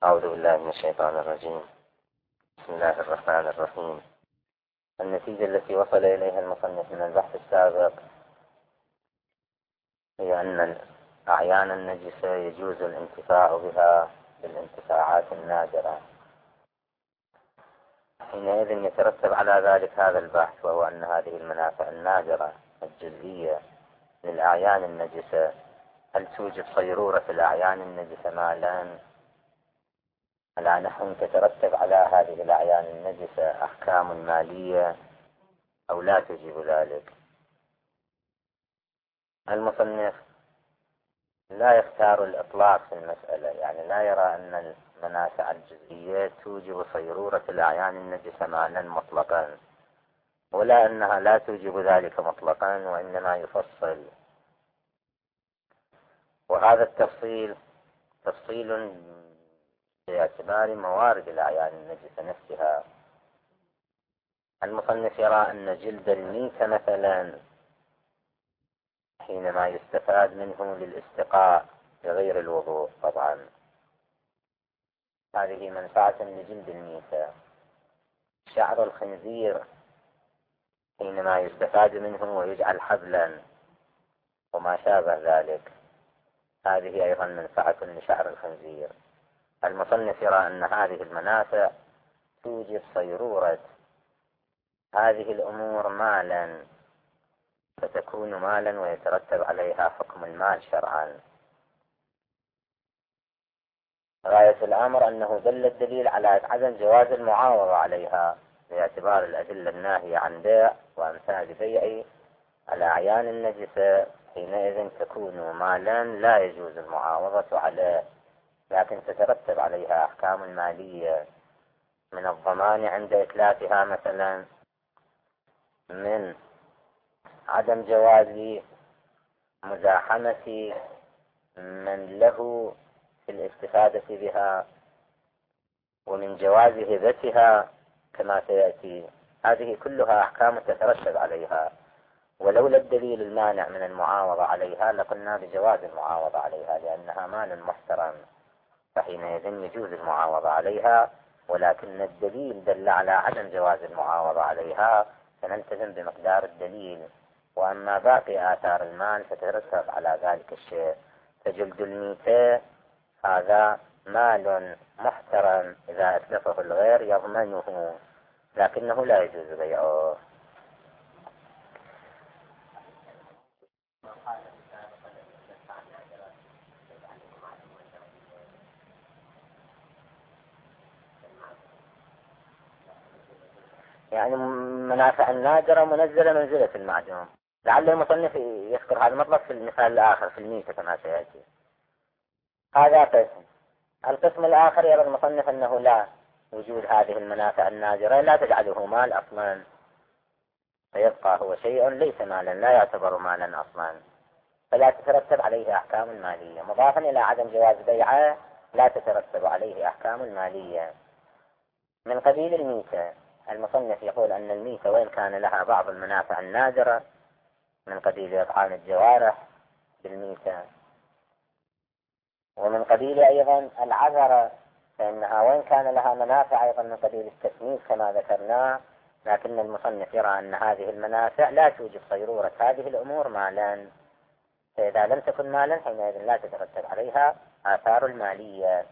أعوذ بالله من الشيطان الرجيم. بسم الله الرحمن الرحيم. النتيجة التي وصل إليها المصنف من البحث السابق هي أن الأعيان النجسة يجوز الانتفاع بها بالانتفاعات النادرة. حينئذ يترتب على ذلك هذا البحث، وهو أن هذه المنافع النادرة الجزئية للأعيان النجسة هل توجب صيرورة الأعيان النجسة مالا على نحو تترتب على هذه الأعيان النجسة أحكام مالية أو لا تجيب ذلك. المصنف لا يختار الإطلاق في المسألة، يعني لا يرى أن المنافع الجزئية توجب صيرورة الأعيان النجسة مالا مطلقا، ولا أنها لا توجب ذلك مطلقا، وإنما يفصل، وهذا التفصيل تفصيل باعتبار موارد الأعيان النجسة نفسها. المصنف يرى أن جلد الميت مثلا حينما يستفاد منه للاستقاء بغير الوضوء، طبعا هذه منفعة لجلد الميتة. شعر الخنزير حينما يستفاد منه ويجعل حبلا وما شابه ذلك، هذه أيضا منفعة لشعر الخنزير. المصنف يرى أن هذه المنافع توجب صيرورة هذه الأمور مالا، فتكون مالا ويترتب عليها حكم المال شرعا. غاية الأمر أنه دل الدليل على عدم جواز المعاوضة عليها باعتبار الأدلة الناهية عن بيع وأمثال بيع الأعيان النجسة، حينئذ تكون مالا لا يجوز المعاوضة عليه، لكن تترتب عليها أحكام مالية من الضمان عند إتلافها مثلا، من عدم جواز مزاحمة من له في الاستفادة بها، ومن جواز هبتها كما سيأتي. هذه كلها أحكام تترتب عليها، ولولا الدليل المانع من المعاوضة عليها لقلنا بجواز المعاوضة عليها، لأنها مال محترم، فحينئذ يجوز المعاوضة عليها، ولكن الدليل دل على عدم جواز المعاوضة عليها، فنلتزم بمقدار الدليل. وأما باقي آثار المال فترتب على ذلك الشيء. فجلد الميتة هذا مال محترم إذا أتلفه الغير يضمنه، لكنه لا يجوز بيعه. يعني منافع النادرة منزلة منزلة المعدوم. لعل المصنف يذكر هذا المطلب في المثال الآخر في الميتة كما سيأتي. هذا قسم. القسم الآخر يرى المصنف أنه لا، وجود هذه المنافع النادرة لا تجعله مال أصلا، فيبقى هو شيء ليس مالا، لا يعتبر مالا أصلا، فلا تترتب عليه أحكام مالية. مضافا إلى عدم جواز بيعه لا تترتب عليه أحكام مالية. من قبيل الميتة، المصنف يقول أن الميتة وإن كان لها بعض المنافع النادرة من قبيل إطعام الجوارح بالميتة، ومن قبيل أيضا العذرة، فإنها وإن كان لها منافع أيضا من قبيل التسميس كما ذكرنا، لكن المصنف يرى أن هذه المنافع لا توجب صيرورة هذه الأمور مالا، فإذا لم تكن مالا حينئذ لا تترتب عليها آثار المالية.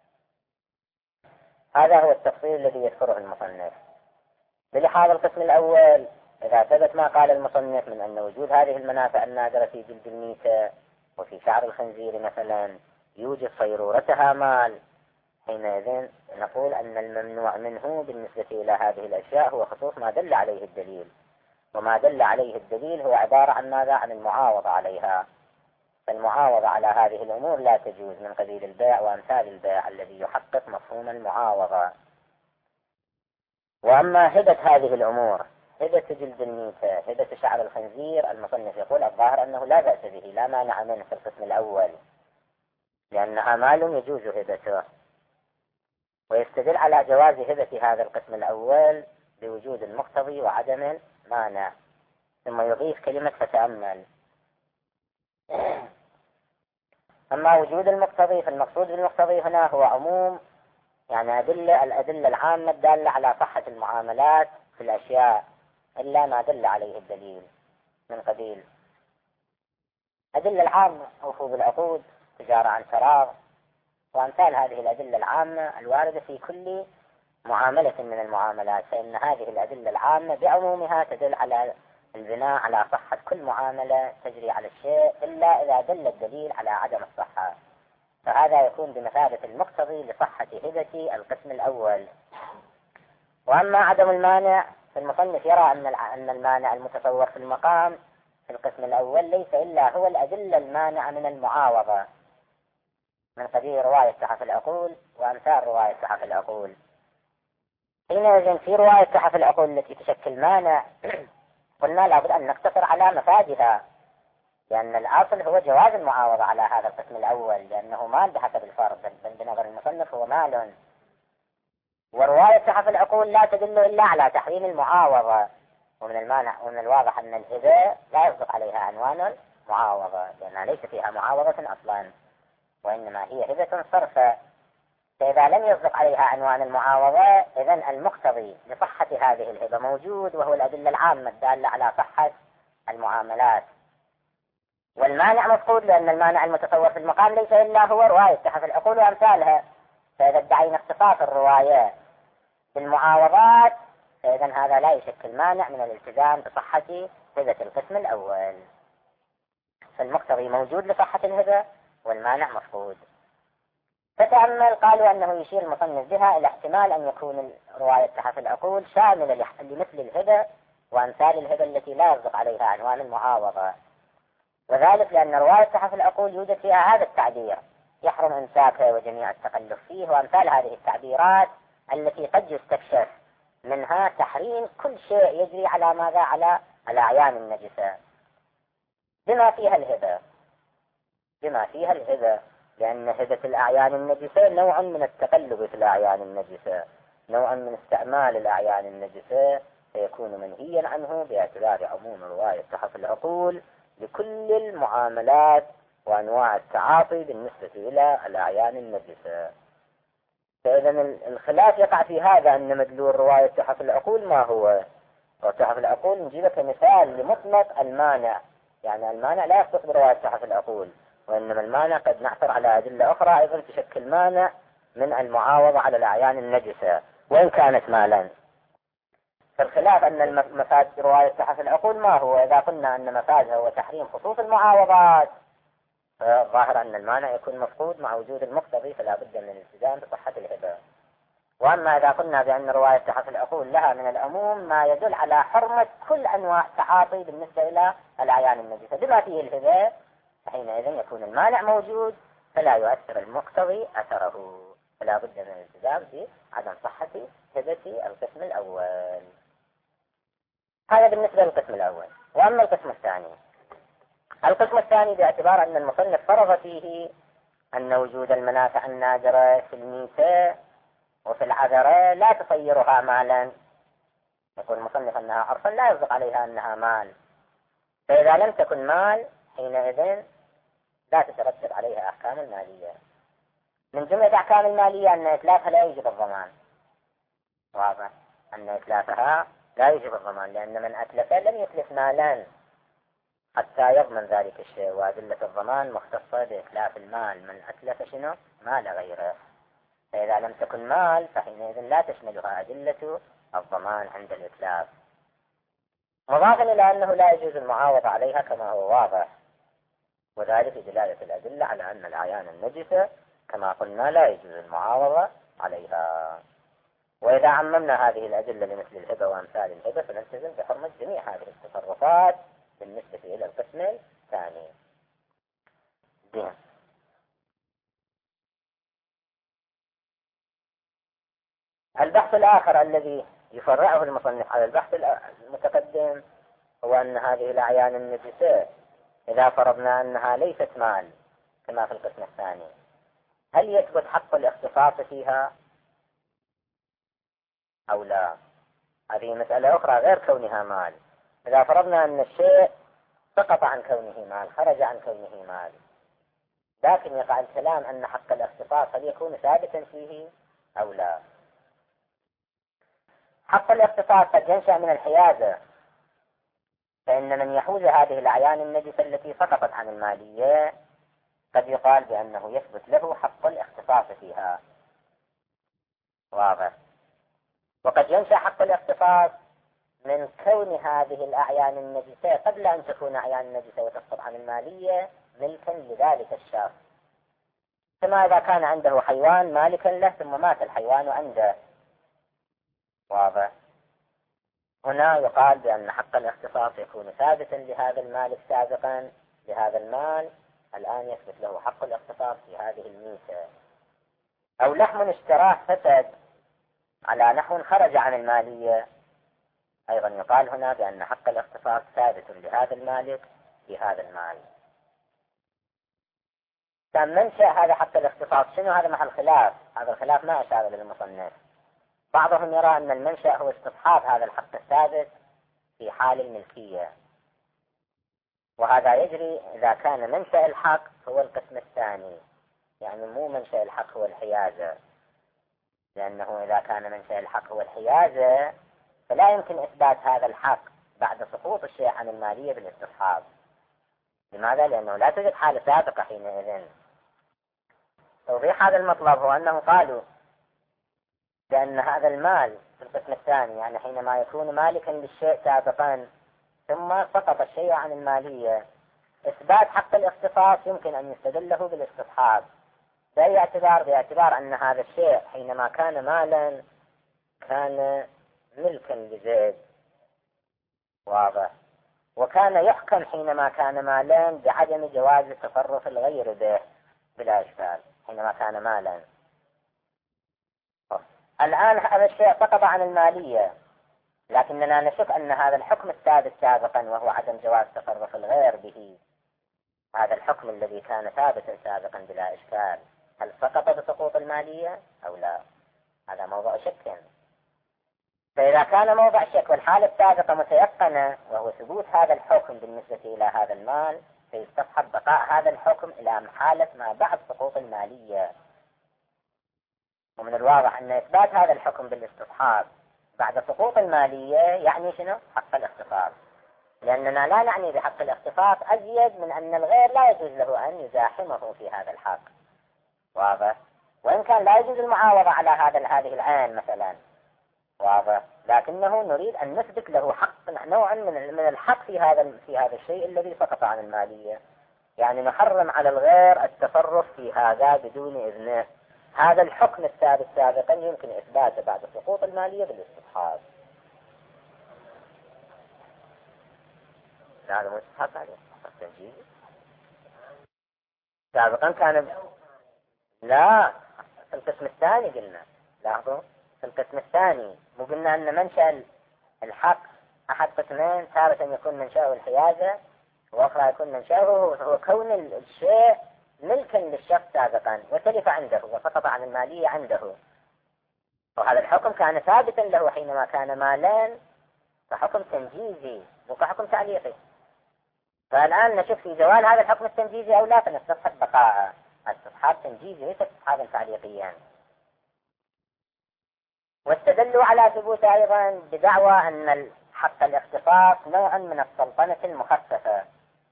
هذا هو التفصيل الذي يذكره المصنف. بلحاظ القسم الأول، إذا ثبت ما قال المصنف من أن وجود هذه المنافع النادرة في جلد الميتة وفي شعر الخنزير مثلا يوجد صيرورتها مال، حينئذ نقول أن الممنوع منه بالنسبة إلى هذه الأشياء هو خصوص ما دل عليه الدليل، وما دل عليه الدليل هو عبارة عن ماذا؟ عن المعاوضة عليها. فالمعاوضة على هذه الأمور لا تجوز من قبيل البيع وأمثال البيع الذي يحقق مفهوم المعاوضة. وأما هبة هذه الأمور، هبة جلد الميتة، هبة شعر الخنزير، المصنف يقول الظاهر أنه لا بأس به، لا مانع منه في القسم الأول، لأنها مال يجوز هبته، ويستدل على جواز هبة هذا القسم الأول بوجود المقتضي وعدم المانع. ثم يضيف كلمة فتأمل. أما وجود المقتضي، فالمقصود بالمقتضي هنا هو عموم يعني الأدلة العامة الدالة على صحة المعاملات في الأشياء إلا ما دل عليه الدليل، من قبيل الأدلة العامة: أوفوا بالعقود، تجارة عن فراغ، وأمثال هذه الأدلة العامة الواردة في كل معاملة من المعاملات. فإن هذه الأدلة العامة بعمومها تدل على البناء على صحة كل معاملة تجري على الشيء، إلا إذا دل الدليل على عدم الصحة، فهذا يكون بمثابة المقتضي لصحة هبة القسم الأول. وأما عدم المانع، فالمصنف يرى أن المانع المتصور في المقام في القسم الأول ليس إلا هو الأدلة المانعة من المعاوضة، من قبيل رواية تحف العقول وأمثال رواية تحف العقول. حينئذ في رواية تحف العقول التي تشكل مانع قلنا لابد أن نقتصر على مفادها، لأن الأصل هو جواز المعاوضة على هذا القسم الأول، لأنه مال بحسب الفرض، بل بنظر المصنف هو مال. ورواية تحف العقول لا تدل إلا على تحريم المعاوضة، ومن الواضح أن الهبة لا يصدق عليها عنوان المعاوضة، لأنها ليس فيها معاوضة أصلا، وإنما هي هبة صرفة. فإذا لم يصدق عليها عنوان المعاوضة، إذن المقتضي لصحة هذه الهبة موجود، وهو الأدلة العامة الدالة على صحة المعاملات. والمانع مفقود، لأن المانع المتصور في المقام ليس إلا هو رواية تحف العقول وأمثالها. فإذا ادعينا اختصاص الرواية بالمعاوضات، فإذن هذا لا يشكل مانع من الالتزام بصحة هبة القسم الأول. فالمقتضي موجود لصحة الهبة والمانع مفقود. فتأمل، قالوا أنه يشير المصنف بها إلى احتمال أن يكون رواية تحف العقول شاملة لمثل الهبة وأمثال الهبة التي لا يصدق عليها عنوان المعاوضة، وذلك لأن رواية تحف العقول يوجد فيها هذا التعبير: يحرم إمساكه وجميع التقلب فيه، وأمثال هذه التعبيرات التي قد يستكشف منها تحريم كل شيء يجري على ماذا؟ على الأعيان النجسة، بما فيها الهبة، لأن هبة الأعيان النجسة نوع من التقلب في الأعيان النجسة، نوع من استعمال الأعيان النجسة، فيكون منهيا عنه باعتبار عموم رواية تحف العقول لكل المعاملات وأنواع التعاطي بالنسبة إلى الأعيان النجسة. فإذا الخلاف يقع في هذا، أن مدلول رواية تحف العقول ما هو؟ وتحف العقول نجيبه كمثال لمطلق المانع، يعني المانع لا يختص برواية تحف العقول، وإنما المانع قد نعثر على أدلة أخرى أيضا تشكل مانع من المعاوضة على الأعيان النجسة وإن كانت مالا. فالخلاف أن مفاد رواية تحف العقول ما هو؟ إذا قلنا أن مفادها هو تحريم خصوص المعاوضات، فالظاهر أن المانع يكون مفقود مع وجود المقتضي، فلا بد من الالتزام بصحة الهبة. وأما إذا قلنا بأن رواية تحف العقول لها من العموم ما يدل على حرمة كل أنواع التعاطي بالنسبة إلى الأعيان النجسة بما فيه الهبة، حينئذ يكون المانع موجود فلا يؤثر المقتضي أثره، فلا بد من الالتزام بعدم صحة هبة القسم الأول. هذا بالنسبة للقسم الأول. وأما القسم الثاني باعتبار أن المصنف فرض فيه أن وجود المنافع النادرة في الميتة وفي العذرة لا تصيرها مالا، يقول المصنف أنها عرفا لا يصدق عليها أنها مال، فإذا لم تكن مال حينئذ لا تترتب عليها أحكام المالية. من جملة أحكام المالية أن إتلافها لا يجب الضمان، واضح أن إتلافها لا يجب الضمان، لأن من أتلف لم يتلف مالا حتى يضمن ذلك الشيء، وأدلة الضمان مختصة بإتلاف المال، من أتلف شنو؟ مال غيره. فإذا لم تكن مال فحينئذ لا تشملها أدلة الضمان عند الإتلاف، مضافا إلى أنه لا يجوز المعاوضة عليها كما هو واضح، وذلك دلالة الأدلة على أن الأعيان النجسة كما قلنا لا يجوز المعاوضة عليها. وإذا عممنا هذه الأدلة لمثل الهبة وأمثال الهبة فنلتزم بحرمة جميع هذه التصرفات بالنسبة إلى القسم الثاني. البحث الآخر الذي يفرعه المصنف على البحث المتقدم هو أن هذه الأعيان النجسة إذا فرضنا أنها ليست مال كما في القسم الثاني، هل يثبت حق الاختصاص فيها أو لا؟ هذه مسألة أخرى غير كونها مال. إذا فرضنا أن الشيء سقط عن كونه مال، خرج عن كونه مال، لكن يقع الكلام أن حق الاختصاص هل يكون ثابتا فيه أو لا. حق الاختصاص قد ينشأ من الحيازة، فإن من يحوز هذه الأعيان النجسة التي سقطت عن المالية قد يقال بأنه يثبت له حق الاختصاص فيها. واضح. وقد ينشأ حق الاختصاص من كون هذه الأعيان النجسة قبل أن تكون أعيان نجسة وتسقط عن المالية ملكا لذلك الشخص، كما إذا كان عنده حيوان مالكا له ثم مات الحيوان عنده. واضح. هنا يقال بأن حق الاختصاص يكون ثابتا لهذا المالك سابقا لهذا المال، الآن يثبت له حق الاختصاص في هذه الميتة. أو لحم اشتراه فسد على نحو خرج عن المالية، أيضا يقال هنا بأن حق الاختصاص ثابت لهذا المالك في هذا المال. كان منشأ هذا حق الاختصاص شنو؟ هذا محل خلاف، هذا الخلاف ما أشار إلى المصنف. بعضهم يرى أن المنشأ هو استصحاب هذا الحق الثابت في حال الملكية، وهذا يجري إذا كان منشأ الحق هو القسم الثاني، يعني مو منشأ الحق هو الحيازة، لأنه إذا كان منشأ الحق هو الحيازة فلا يمكن إثبات هذا الحق بعد سقوط الشيء عن المالية بالاستصحاب. لماذا؟ لأنه لا توجد حالة سابقة حينئذ. توضيح هذا المطلب هو أنه قالوا بأن هذا المال في القسم الثاني، يعني حينما يكون مالكا للشيء سابقا ثم سقط الشيء عن المالية، إثبات حق الاختصاص يمكن أن يستدله بالاستصحاب، باعتبار أن هذا الشيء حينما كان مالا كان ملكا لزيد. واضح. وكان يحكم حينما كان مالا بعدم جواز تصرف الغير به بلا إشكال حينما كان مالا. الآن هذا الشيء سقط عن المالية، لكننا نشك أن هذا الحكم الثابت سابقا وهو عدم جواز تصرف الغير به، هذا الحكم الذي كان ثابتا سابقا بلا إشكال، هل سقط بسقوط المالية أو لا؟ هذا موضوع شك. فإذا كان موضع شك والحالة السابقة متيقنة وهو ثبوت هذا الحكم بالنسبة إلى هذا المال، فيستصحب بقاء هذا الحكم إلى حالة ما بعد سقوط المالية. ومن الواضح أن إثبات هذا الحكم بالاستصحاب بعد سقوط المالية يعني شنو؟ حق الاختصاص، لأننا لا نعني بحق الاختصاص أزيد من أن الغير لا يجوز له أن يزاحمه في هذا الحق. واضح. وإن كان لا يجوز المعاوضة على هذه العين مثلا، واضح، لكنه نريد أن نثبت له حق، نوعا من الحق في هذا الشيء الذي سقط عن المالية، يعني نحرم على الغير التصرف في هذا بدون إذنه. هذا الحكم الثابت سابقا يمكن إثباته بعد سقوط المالية بالاستصحاب. هذا مو استصحاب، هذا تنجيز. سابقا كان لا، في القسم الثاني قلنا، لاحظوا في القسم الثاني مو قلنا أن منشأ الحق أحد قسمين، تارة يكون منشأه الحيازة وأخرى يكون منشأه هو كون الشيء ملكا للشخص سابقا وتلف عنده وسقط عن المالية عنده، وهذا الحكم كان ثابتا له حينما كان مالا كحكم تنجيزي مو كحكم تعليقي. فالآن نشوف في زوال هذا الحكم التنجيزي أو لا، فنستصحب بقاءه. استصحاب تنجيزي ليس استصحابا تعليقيا. واستدلوا على ثبوت أيضا بدعوى أن حق الاختصاص نوع من السلطنة المخففة،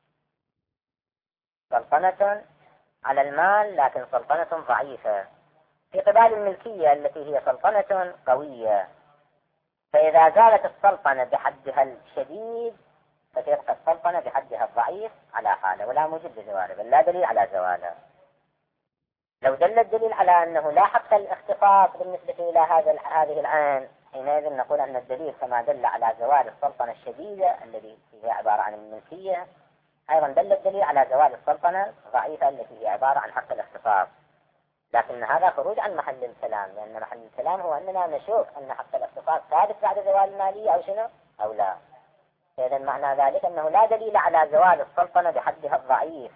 سلطنة على المال لكن سلطنة ضعيفة في قبال الملكية التي هي سلطنة قوية، فإذا زالت السلطنة بحدها الشديد فتبقى السلطنة بحدها الضعيف على حاله ولا موجب لزواله، بل لا دليل على زواله. لو دل الدليل على أنه لا حق الاختصاص بالنسبة إلى هذه العين، حينئذ نقول أن الدليل كما دل على زوال السلطنة الشديدة التي هي عبارة عن الملكية، أيضا دل الدليل على زوال السلطنة الضعيفة التي هي عبارة عن حق الاختصاص. لكن هذا خروج عن محل الكلام، لأن محل الكلام هو أننا نشوف أن حق الاختصاص ثابت بعد زوال المالية أو شنو أو لا. إذا معنى ذلك أنه لا دليل على زوال السلطنة بحدها الضعيف،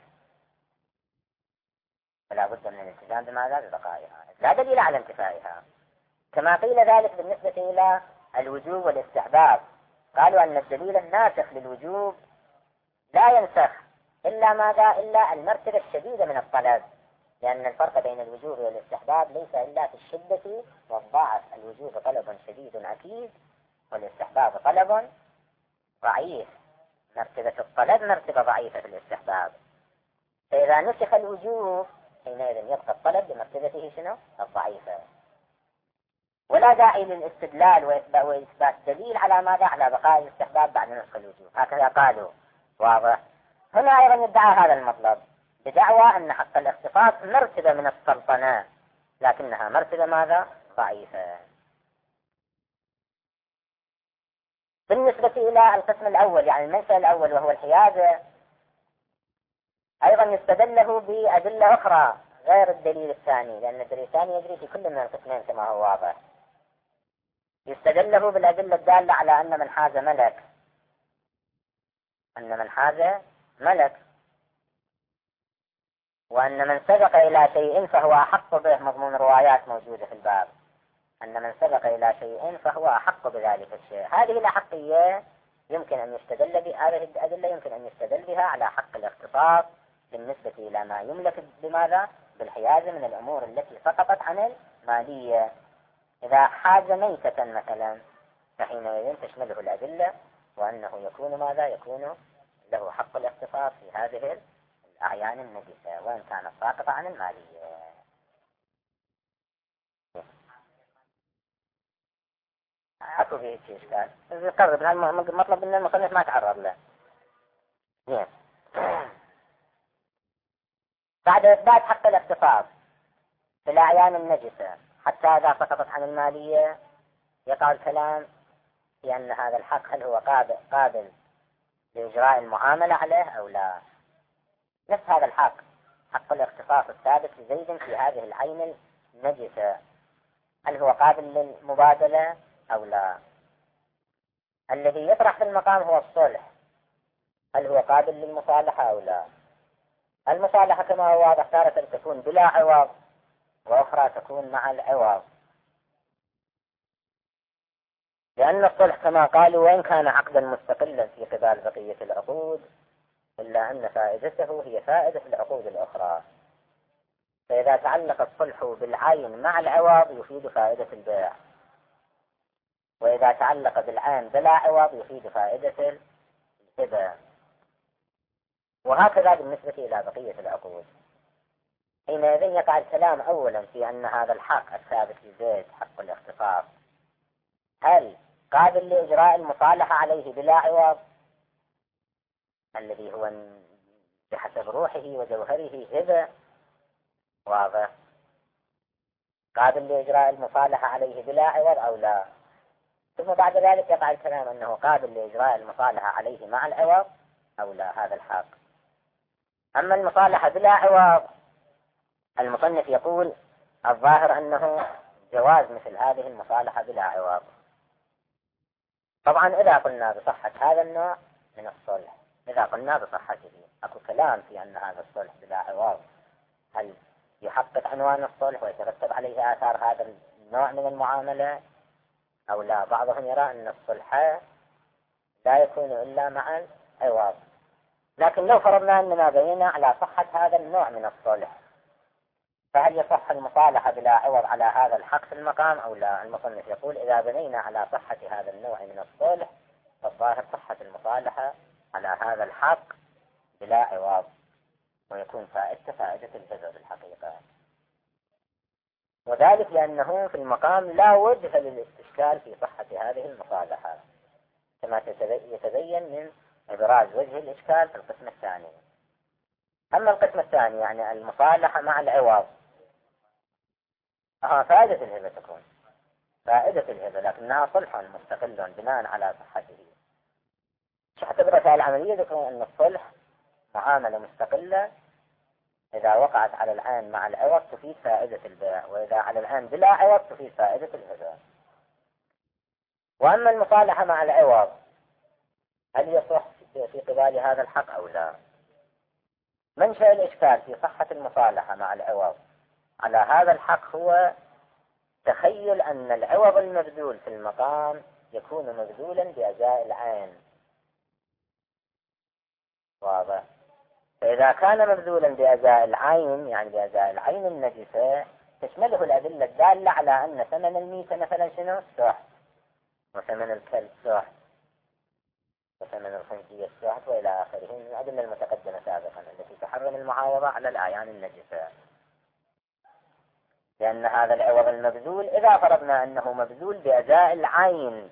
فلا بد من الالتزام بماذا؟ ببقائها، لا دليل على انتفائها. كما قيل ذلك بالنسبة إلى الوجوب والاستحباب، قالوا أن الدليل الناسخ للوجوب لا ينسخ إلا ماذا؟ إلا المرتبة الشديدة من الطلب، لأن الفرق بين الوجوب والاستحباب ليس إلا في الشدة والضعف. الوجوب طلب شديد أكيد، والاستحباب طلب ضعيف. مرتبة الطلب مرتبة ضعيفة في الاستحباب، فإذا نسخ الوجوب حينئذ يبقى الطلب بمرتبته شنو؟ الضعيفة. ولا داعي للاستدلال وإثبات دليل على ماذا؟ على بقاء الاستحباب بعد نسخ الوجوب، هكذا قالوا. واضح؟ هنا أيضا يدعى هذا المطلب بدعوى أن حق الاختصاص مرتبة من السلطنة، لكنها مرتبة ماذا؟ ضعيفة. بالنسبة إلى القسم الأول يعني المنشأ الأول وهو الحيازة، أيضا يستدل له بأدلة أخرى غير الدليل الثاني، لأن الدليل الثاني يجري في كل من القسمين كما هو واضح. يستدل له بالأدلة الدالة على أن من حاز ملك، أن من حاز ملك، وأن من سبق إلى شيء فهو أحق به. مضمون روايات موجودة في الباب، أن من سبق إلى شيء فهو أحق بذلك الشيء. هذه الأحقية يمكن أن يستدل بها، هذه الأدلة يمكن أن يستدل بها على حق الاختصاص بالنسبة إلى ما يملك بماذا؟ بالحيازة من الأمور التي سقطت عن المالية. إذا حاز ميتة مثلا فحينئذ تشمله الأدلة وأنه يكون ماذا؟ يكون له حق الاختصاص في هذه الأعيان النجسة وإن كانت ساقطة عن المالية. أكو فيه شيء إشكال يقرب مطلب من المصنف ما تعرض له. زين. بعد إثبات حق الاختصاص في الأعيان النجسة حتى إذا سقطت عن المالية يقع الكلام في أن هذا الحق هل هو قابل لإجراء المعاملة عليه أو لا. نفس هذا الحق، حق الاختصاص الثابت لزيد في هذه العين النجسة، هل هو قابل للمبادلة أو لا. الذي يطرح في المقام هو الصلح، هل هو قابل للمصالحة أو لا. المصالحة كما هو واضح تارة تكون بلا عوض وأخرى تكون مع العوض، لأن الصلح كما قالوا وإن كان عقدا مستقلا في قبال بقية العقود إلا أن فائدته هي فائدة العقود الأخرى. فإذا تعلق الصلح بالعين مع العوض يفيد فائدة البيع، وإذا تعلق بالعين بلا عوض يفيد فائدة الهبة، وهكذا بالنسبة إلى بقية العقود. حينئذ يقع الكلام أولا في أن هذا الحق الثابت لزيد حق الاختصاص هل قابل لإجراء المصالحة عليه بلا عوض الذي هو بحسب روحه وجوهره هبة، واضح، قابل لإجراء المصالحة عليه بلا عوض أو لا. ثم بعد ذلك يقع الكلام أنه قابل لإجراء المصالحة عليه مع العوض أو لا هذا الحق. أما المصالحة بلا عوض المصنف يقول الظاهر أنه جواز مثل هذه المصالحة بلا عوض. طبعا إذا قلنا بصحة هذا النوع من الصلح، إذا قلنا بصحته أكو كلام في أن هذا الصلح بلا عوض هل يحقق عنوان الصلح ويترتب عليه آثار هذا النوع من المعاملة أو لا. بعضهم يرى أن الصلح لا يكون إلا مع العوض، لكن لو فرضنا أننا بنينا على صحة هذا النوع من الصلح فهل يصح المصالحة بلا عوض على هذا الحق في المقام أو لا. المصنف يقول إذا بنينا على صحة هذا النوع من الصلح فالظاهر صحة المصالحة على هذا الحق بلا عوض ويكون فائدة الهبة بالحقيقة، وذلك لأنه في المقام لا وجه للاستشكال في صحة هذه المصالحة كما يتبين من إبراز وجه الإشكال في القسم الثاني. أما القسم الثاني يعني المصالحة مع العوض فائدة الهبة تكون فائدة الهبة لكنها صلح مستقل بناء على صحته. اعتبرتها العملية تكون أن الصلح معاملة مستقلة إذا وقعت على العين مع العوض تفيد فائدة البيع، وإذا على العين بلا عوض تفيد فائدة الهبة. وأما المصالحة مع العوض هل يصح في قبال هذا الحق أو لا. منشأ الإشكال في صحة المصالحة مع العوض على هذا الحق هو تخيل أن العوض المبذول في المقام يكون مبذولا بأجزاء العين، واضح. فإذا كان مبذولا بأزاء العين، يعني بأزاء العين النجسة، تشمله الأدلة الدالة على أن ثمن الميتة مثلا شنو؟ سحت، وثمن الكلب سحت، وثمن الخنزير سحت، وإلى آخره من الأدلة المتقدمة سابقا التي تحرم المعاوضة على الأعيان النجسة. لأن هذا العوض المبذول إذا فرضنا أنه مبذول بأزاء العين،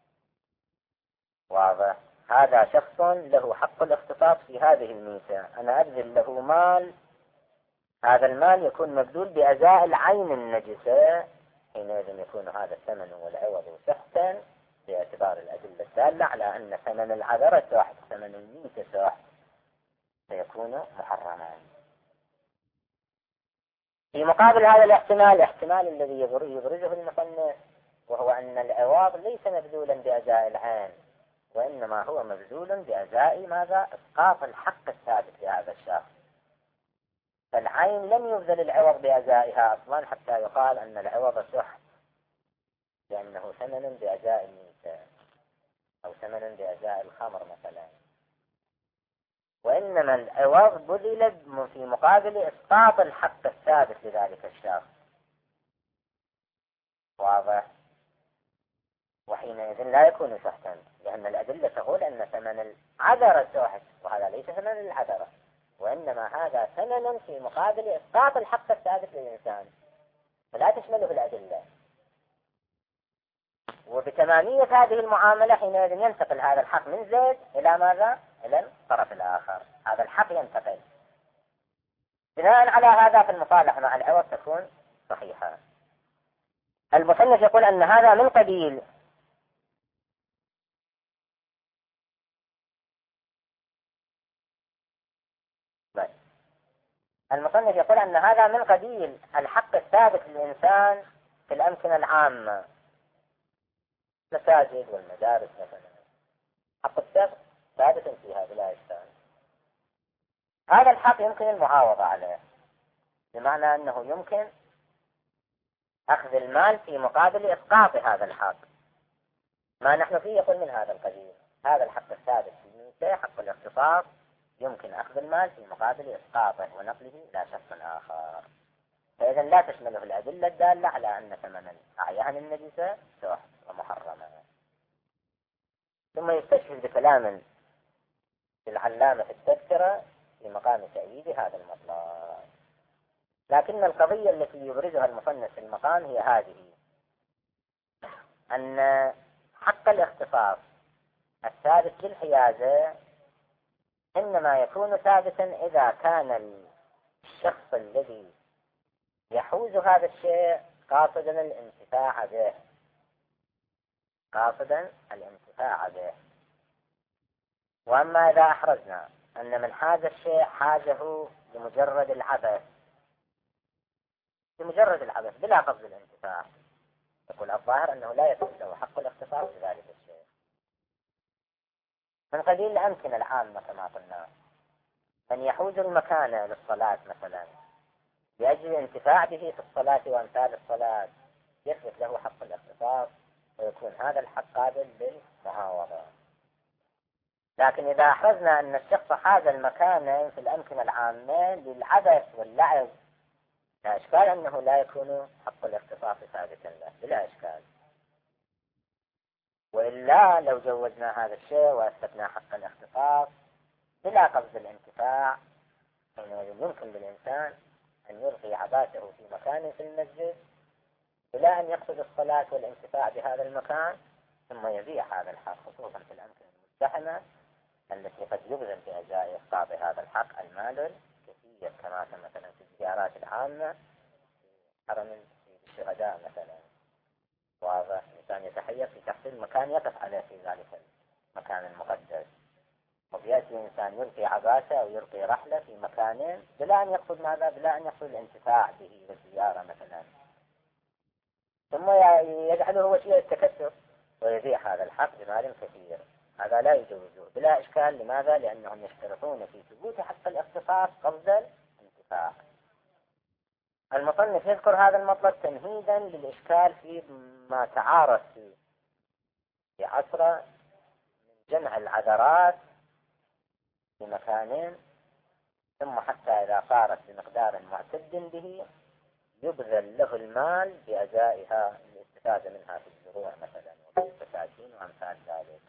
واضح، هذا شخص له حق الاختصاص في هذه الميتة، أنا أبذل له مال، هذا المال يكون مبذول بأزاء العين النجسة، حينئذ يكون هذا الثمن والعوض سحتا باعتبار الأدلة الدالة على أن ثمن العذرة سحت، ثمن الميتة سحت، فيكون محرما. في مقابل هذا الاحتمال الذي يبرزه المصنف، وهو أن العوض ليس مبذولا بأزاء العين، وإنما هو مبذول بأزاء ماذا؟ إسقاط الحق الثابت لهذا الشخص. فالعين لم يبذل العوض بأزائها أصلا حتى يقال أن العوض سحت، لأنه ثمن بأزاء الميتة أو ثمن بأزاء الخمر مثلا، وإنما العوض بذل في مقابل إسقاط الحق الثابت لذلك الشخص، واضح؟ وحينئذ لا يكون سحتا، لأن الأدلة تقول أن ثمن العذرة سحت، وهذا ليس ثمن العذرة، وإنما هذا ثمن في مقابل إسقاط الحق الثابت للإنسان، فلا تشمله الأدلة. وبتمامية هذه المعاملة حينئذ ينتقل هذا الحق من زيد إلى ماذا؟ إلى الطرف الآخر، هذا الحق ينتقل. بناء على هذا فالمصالحة مع العوض تكون صحيحة. المصنف يقول أن هذا من قبيل المصنف يقول أن هذا من قبيل الحق الثابت للإنسان في الأمكنة العامة، المساجد والمدارس مثلا، حق الثابت ثابت فيها بلا إشكال. هذا الحق يمكن المعاوضة عليه، بمعنى أنه يمكن أخذ المال في مقابل إسقاط هذا الحق. ما نحن فيه يقول من هذا القبيل، هذا الحق الثابت في الميتة حق الاختصاص، يمكن أخذ المال في مقابل إسقاطه ونقله إلى شخص آخر، فإذا لا تشمله الأدلة الدالة على أن ثمن الأعيان النجسة سحت ومحرمة. ثم يستشهد بكلام العلامة في التذكرة في مقام تأييد هذا المطلب. لكن القضية التي يبرزها المصنف في المقام هي هذه، أن حق الاختصاص الثابت للحيازة إنما يكون ثابتا إذا كان الشخص الذي يحوز هذا الشيء قاصدا الانتفاع به، قاصدا الانتفاع به. وأما إذا أحرزنا أن من حاز الشيء حازه لمجرد العبث، لمجرد العبث بلا قصد الانتفاع، يقول الظاهر أنه لا يكون له حق الاختصاص بذلك الشيء. من قبيل الأمكنة العامة كما قلنا، من يحوز المكان للصلاة مثلا لأجل الانتفاع به في الصلاة وأمثال الصلاة يثبت له حق الاختصاص، ويكون هذا الحق قابل للمعاوضة. لكن إذا أحرزنا أن الشخص حاز المكان في الأمكنة العامة للعبث واللعب، لا إشكال أنه لا يكون حق الاختصاص ثابتا له بلا إشكال. وإلا لو جوزنا هذا الشيء وأثبتنا حق الاختصاص بلا قصد الانتفاع، فإنه يمكن للإنسان أن يلقي عباته في مكان في المسجد بلا أن يقصد الصلاة والانتفاع بهذا المكان، ثم يبيع هذا الحق، خصوصا في الأمكنة المزدحمة التي قد يبذل في أجزاء إسقاط هذا الحق المال الكثير، كما مثلا في الزيارات العامة في حرم الشهداء مثلا، واضح، الإنسان يتحير في تحصيل مكان يقف عليه في ذلك المكان المقدس، وبيأتي إنسان يلقي عباسة أو يلقي رحلة في مكان بلا أن يقصد ماذا؟ بلا أن يقصد الانتفاع به والزيارة مثلا، ثم يجعله وسيلة التكسب ويبيع هذا الحق بمال كثير. هذا لا يجوز بلا إشكال. لماذا؟ لأنهم يشترطون في ثبوت حق الاختصاص قصد الانتفاع. المصنف يذكر هذا المطلب تمهيدا للإشكال في ما تعارض في عصر من جمع العذرات في مكانين ثم حتى إذا صارت بمقدار معتد به يبذل له المال بأزائها للاستفادة منها في الزروع مثلا وفي البساتين وأمثال ذلك.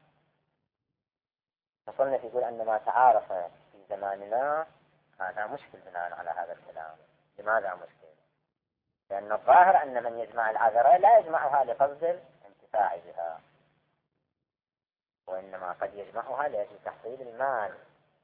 المصنف يقول أن ما تعارف في زماننا هذا مشكل بناء على هذا الكلام. لماذا مشكل؟ لأن الظاهر أن من يجمع العذرة لا يجمعها لقصد الانتفاع بها، وإنما قد يجمعها لأجل تحصيل المال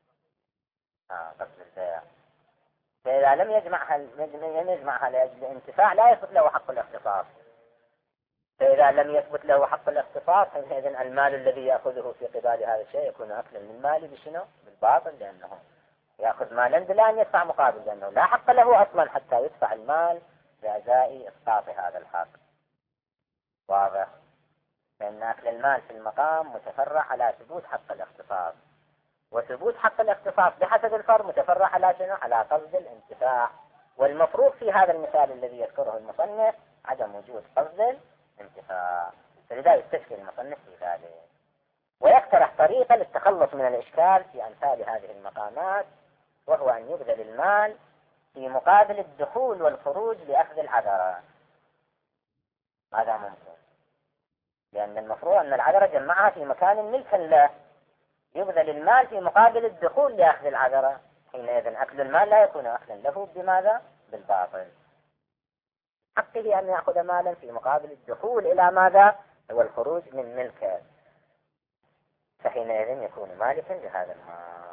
قصد البيع. فإذا لم يجمعها لأجل الانتفاع لا يثبت له حق الاختصاص. فإذا لم يثبت له حق الاختصاص فإذن المال الذي يأخذه في قبال هذا الشيء يكون أكلا من مال بشنو؟ بالباطل، لأنه يأخذ مالا بلا أن يدفع مقابل، لأنه لا حق له أصلا حتى يدفع المال بأزاء إسقاط هذا الحق. واضح؟ لأن أكل المال في المقام متفرع على ثبوت حق الاختصاص، وثبوت حق الاختصاص بحسب الفرد متفرع على شنو؟ على قصد الانتفاع. والمفروض في هذا المثال الذي يذكره المصنف عدم وجود قصد الانتفاع، فلذا يستشكل المصنف في ذلك ويقترح طريقة للتخلص من الإشكال في أمثال هذه المقامات، وهو أن يبذل المال في مقابل الدخول والخروج لأخذ العذرة. هذا ممكن، لأن المفروض أن العذرة جمعها في مكان ملكا له، يبذل المال في مقابل الدخول لأخذ العذرة، حينئذ أكل المال لا يكون أكلا له بماذا؟ بالباطل. حقه أن يأخذ مالا في مقابل الدخول إلى ماذا؟ هو الخروج من ملكه، فحينئذ يكون مالكا لهذا المال.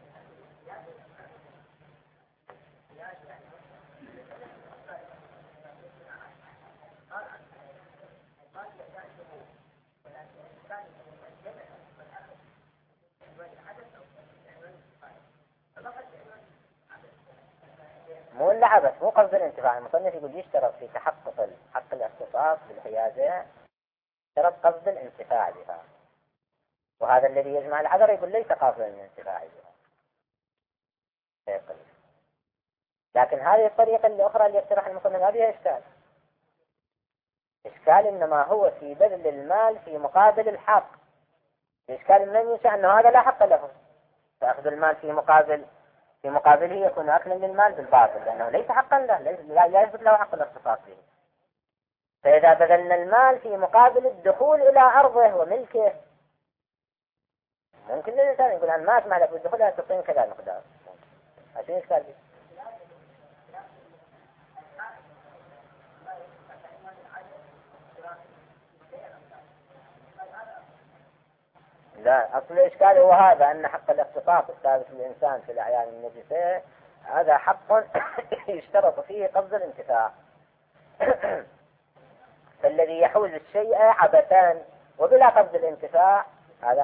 مو اللعبة، مو قصد الانتفاع. المصنف يقول يشترط في تحقق حق الاختصاص بالحيازة شرط قصد الانتفاع بها، وهذا الذي يجمع العذر يقول ليس قاصدا الانتفاع بها. لكن هذه الطريقة الأخرى اللي يقترح المصنف ما فيها إشكال. إشكال إنما هو في بذل المال في مقابل الحق. الإشكال من ينشأ أنه هذا لا حق له، فأخذ المال في مقابله يكون أكلا للمال بالباطل، لأنه ليس حقا له، لا يثبت له حق الاختصاص به. فإذا بذلنا المال في مقابل الدخول إلى أرضه وملكه، ممكن الإنسان يقول أنا ما أسمع لك بالدخول لا تعطيني كذا المقدار. عشان إشكال به. لا، أصل الإشكال هو هذا، أن حق الاختصاص الثابت للإنسان في الأعيان النجسة هذا حق يشترط فيه قصد الانتفاع. فالذي يحوز الشيء عبثا وبلا قصد الانتفاع هذا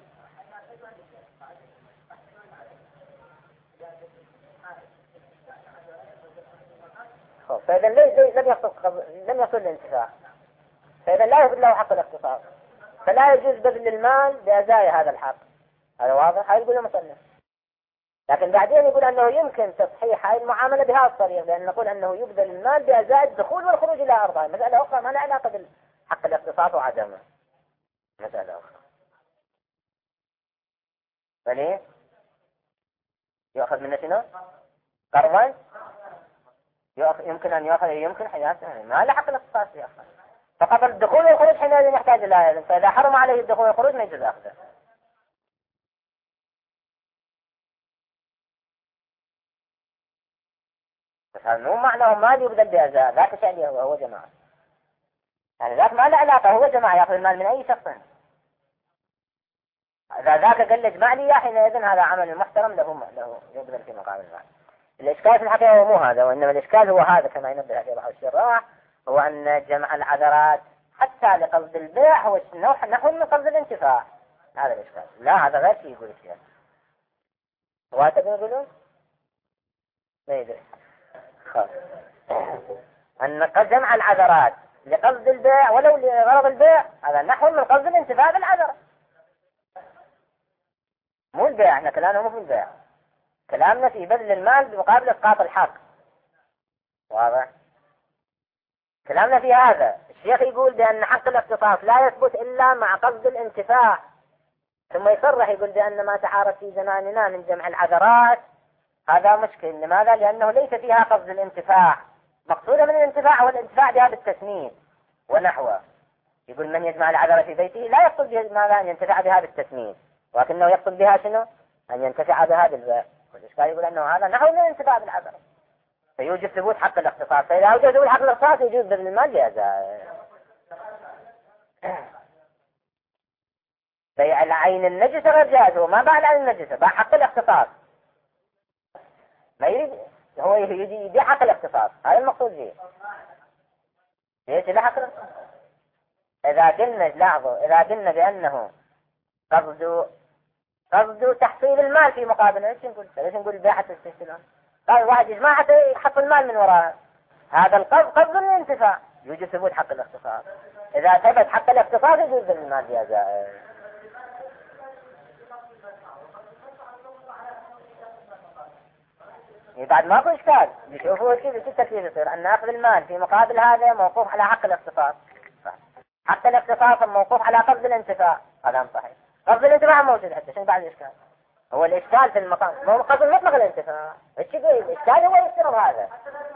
فإذا لم يصل الانتفاع، فإذا لا يجوز له حق الاختصاص، فلا يجوز بذل المال بأزاي هذا الحق. هذا واضح؟ هذا يقول المصنف. لكن بعدين يقول أنه يمكن تصحيح هذه المعاملة بهذا الطريق، لأن نقول أنه يبذل المال بأزاي الدخول والخروج إلى أرضها، مسألة أخرى ما لها علاقة بالحق الاختصاص وعدمه، مسألة أخرى. فليه؟ يأخذ منه شنو؟ قرضا؟ يمكن أن يأخذ، يمكن حياته، ما له حق الاختصاص فيه أصلا. فقط الدخول والخروج حينئذ يحتاج إلى هذا، فإذا حرم عليه الدخول والخروج ما يجوز أخذه. بس هذا مو معناه ما يبذل بأزاء، ذاك شأنه هو جماعة. يعني ذاك ما له علاقة، هو جماعة يأخذ المال من أي شخص. إذا ذاك قال لك ما لي حينئذ هذا عمل محترم له يبذل في مقابل المال. الإشكال في الحقيقة هو مو هذا، وإنما الإشكال هو هذا كما ينبه عليه بعض الشراح، هو أن جمع العذرات حتى لقصد البيع هو نحو من قصد الانتفاع. هذا الإشكال. لا، هذا غير شيء يقول الشيء. واتبين يقولون؟ ما يدري. أن جمع العذرات لقصد البيع ولو لغرض البيع هذا نحو من قصد الانتفاع بالعذرة. مو البيع، احنا كلامنا مو في البيع، كلامنا في بذل المال بمقابل إسقاط الحق. واضح؟ كلامنا في هذا. الشيخ يقول بأن حق الاختصاص لا يثبت إلا مع قصد الانتفاع، ثم يصرح يقول بأن ما تعارف في زماننا من جمع العذرات هذا مشكل. لماذا؟ لأنه ليس فيها قصد الانتفاع. مقصودة من الانتفاع هو الانتفاع بها بالتسمية ونحوه. يقول من يجمع العذرة في بيته لا يقصد بها أن ينتفع بها بالتسمية، ولكنه يقصد بها شنو؟ أن ينتفع بها بالباء. والإشكال يقول أنه هذا نحو من الانتفاع بالعذرة، فيوجب ثبوت حق الاختصاص. فإذا وجد ثبوت حق الاختصاص يجوز بذل المال جائزة. بيع العين النجسة غير جائز، هو ما باع العين النجسة، باع حق الاختصاص. ما يريد هو يبيع حق الاختصاص، هذا المقصود فيه. ليش لا حق الاختصاص؟ إذا قلنا لاحظوا، إذا قلنا بأنه قصد تحصيل المال في مقابل، ليش نقول بيع حتى تستلم؟ قال واحد يجمع حتى يحصل المال من وراء هذا القصد، قصد الانتفاع، يوجد ثبوت حق الاختصاص. إذا ثبت حق الاختصاص يجوز المال جائزة. بعد ماكو إشكال، يشوفوا كيف التكليف يصير أن أخذ المال في مقابل هذا موقوف على حق الاختصاص. حق الاختصاص موقوف على قصد الانتفاع، هذا صحيح. قصد الانتفاع موجود حتى، شنو بعد الإشكال؟ هو الإشكال في المقام، هو قصد مطلق الانتفاع. الإشكال هو يفترض هذا.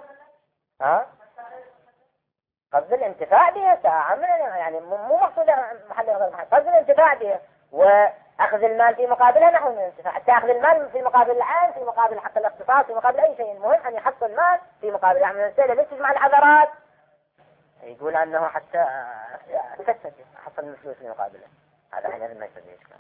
قصد الانتفاع بها ساعة يعني مو مقصود محل غير محل، قصد الانتفاع بها وأخذ المال في مقابلها نحو من الانتفاع. حتى أخذ المال في مقابل العام، في مقابل حق الاختصاص، في مقابل أي شيء، المهم أن يحصل مال في مقابل يعني من السيلة. ليش تجمع العذرات؟ يقول أنه حتى تكسب حصل من فلوس في مقابله، هذا حين ما يصير إشكال.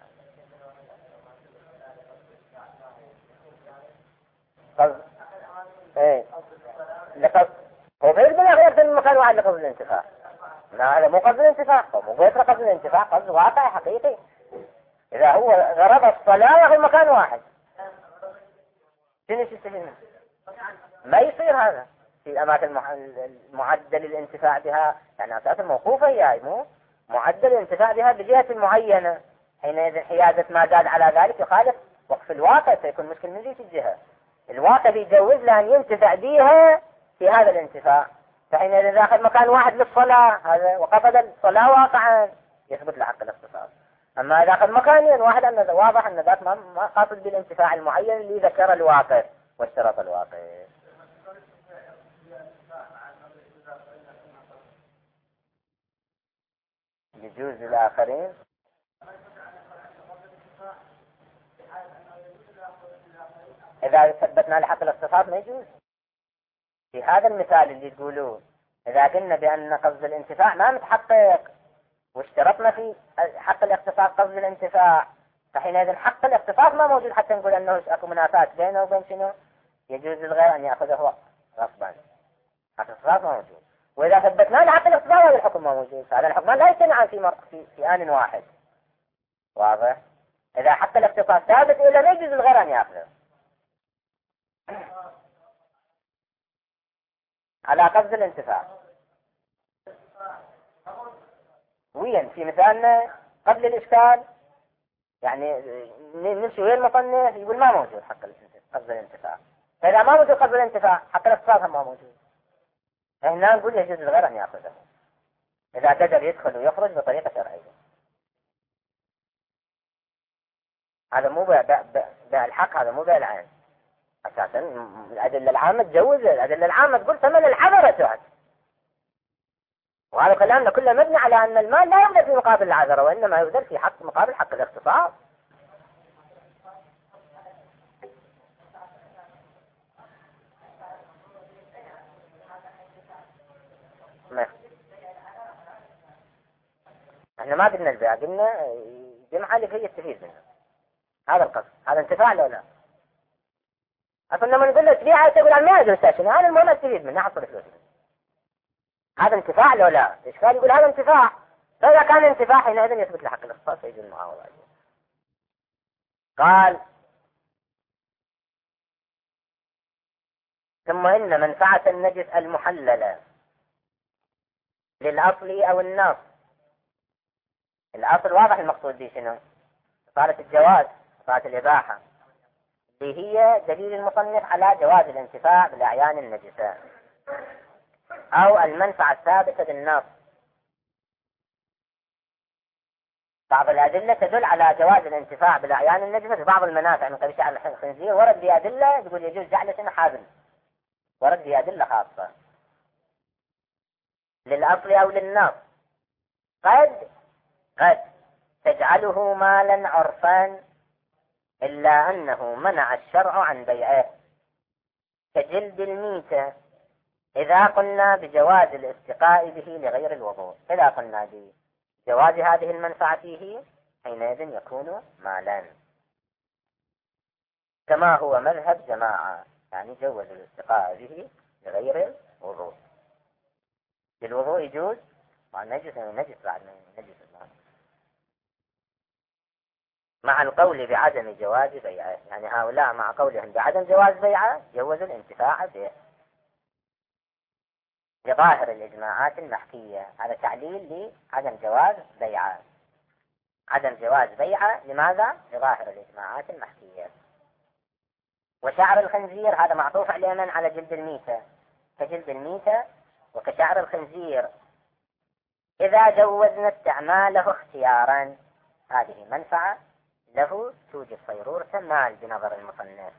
قصد إيه لقصد هو ما يقدر يغير من مكان واحد لقصد الانتفاع. لا هذا مو قصد الانتفاع، هو مو غير قصد الانتفاع، قصد واقع حقيقي. إذا هو غرض الصلاة ياخذ مكان واحد شنو يستفيد منه؟ ما يصير هذا في الأماكن المعدل الانتفاع بها، يعني أساسا موقوفة هي مو معدل الانتفاع بها بجهة معينة. حينئذ حيازة ما زاد على ذلك يخالف وقف الواقع، سيكون مشكل من ذيك الجهة. الواقع يجوز له أن ينتفع بها في هذا الانتفاع، فحينئذ إذا أخذ مكان واحد للصلاة هذا وقصد الصلاة واقعا يثبت له حق الاختصاص. أما إذا أخذ مكانين واحد أن واضح أن ذاك ما قاصد بالانتفاع المعين اللي ذكر الواقع واشترط الواقع. يجوز للآخرين إذا ثبتنا لحق الاختصاص ما يجوز. في هذا المثال اللي تقولوه إذا قلنا بأن قصد الانتفاع ما متحقق واشترطنا في حق الاختصاص قصد الانتفاع، فحينئذ حق الاختصاص ما موجود حتى نقول أنه أكو منافاة بينه وبين شنو يجوز للغير أن يأخذه غصبا. حق الاختصاص ما موجود. وإذا ثبتنا لحق الاختصاص هذا الحكم ما موجود. هذا الحكم لا يجتمع في آن واحد. واضح؟ إذا حق الاختصاص ثابت إلا ما يجوز للغير أن يأخذه على قصد الانتفاع. وين في مثالنا قبل الإشكال يعني نمشي وين المصنف يقول ما موجود حق قصد الانتفاع. فإذا ما موجود قصد الانتفاع حق الاختصاص ما موجود. هنا نقول يجوز للغير أن يأخذه إذا قدر يدخل ويخرج بطريقة شرعية. هذا مو بيع الحق، هذا مو بيع العين. أساسا الأدلة العامة تجوز، الأدلة العامة تقول ثمن العذرة تعد. وهذا كلامنا كله مبني على أن المال لا يبذل في مقابل العذرة، وإنما يبذل في حق مقابل حق الاختصاص. احنا ما قلنا البيع، قلنا جمعة اللي هي يستفيد منها. هذا القصد، هذا انتفاع لو لا. أصلا لما نقول له تبيعها تقول عن ما يجوز شنو، هذا المهم استفيد منه أحصل فلوس. هذا انتفاع لو لا، إشكال يقول هذا انتفاع. فإذا كان انتفاع حينئذ يثبت له حق الاختصاص يجوز المعاوضة. قال ثم إن منفعة النجس المحللة للأصل أو النص. الأصل واضح المقصود به شنو؟ صارت الجواز، صارت الإباحة اللي هي دليل المصنف على جواز الانتفاع بالأعيان النجسة، أو المنفعة الثابتة بالنص. بعض الأدلة تدل على جواز الانتفاع بالأعيان النجسة في بعض المنافع من قبيل شعر الخنزير، ورد بأدلة يقول يجوز جعلة حابل، ورد بأدلة خاصة للأصل أو للنص. قد تجعله مالا عرفا إلا أنه منع الشرع عن بيعه، كجلد الميتة إذا قلنا بجواز الاستقاء به لغير الوضوء. إذا قلنا بجواز هذه المنفعة فيه حينئذ يكون مالا، كما هو مذهب جماعة، يعني جوز الاستقاء به لغير الوضوء. للوضوء يجوز مع النجس، النجس بعد نجس مع القول بعدم جواز بيعه، يعني هؤلاء مع قولهم بعدم جواز بيعه جوزوا الانتفاع به لظاهر الإجماعات المحكية. هذا تعليل لعدم جواز بيعه، عدم جواز بيعه لماذا؟ لظاهر الإجماعات المحكية. وشعر الخنزير هذا معطوف عليه على جلد الميتة، كجلد الميتة وكشعر الخنزير إذا جوزنا استعماله اختيارا، هذه منفعة له توجد صيرورة مال بنظر المصنف.